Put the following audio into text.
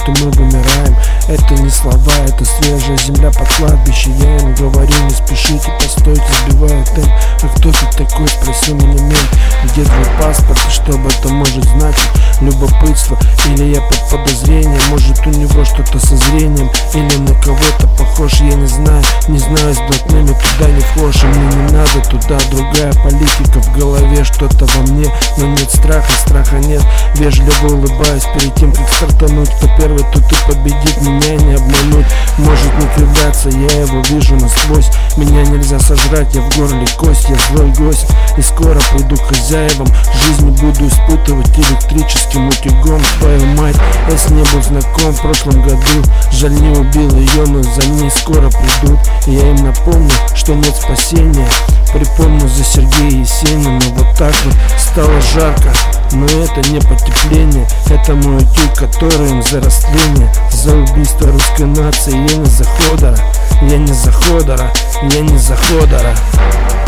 что мы вымираем. Это не слова, это свежая земля под кладбище. Я им говорю, не спешите, постойте, сбиваю темп. А кто ты такой, спроси меня мент. Где твой паспорт и что бы это может значить? Любопытство или я под подозрением? Может у него что-то со зрением или на кого-то похож, я не знаю. Не знаю, с блатными туда не вхож, и мне не надо туда. Другая политика в голове, что-то во мне, но нет страха, страха нет. Вежливо улыбаюсь перед тем, как стартануть. Кто первый, тот и победит, меня не обмануть. Может не кривляться, я его вижу насквозь. Меня нельзя сожрать, я в горле кость. Я злой гость и скоро приду к хозяевам. Жизнь буду испытывать электрическим утюгом. Твою мать, я с ней был знаком в прошлом году. Жаль, не убил ее, но за ней скоро придут. И я им напомню, что нет спасения. Припомню за Сергея Есенина. Вот так вот стало жарко, но это не потепление. Это мой утюг, который им за растление. За убийство русской нации. Я не за Ходора, я не за Ходора, я не за Ходора.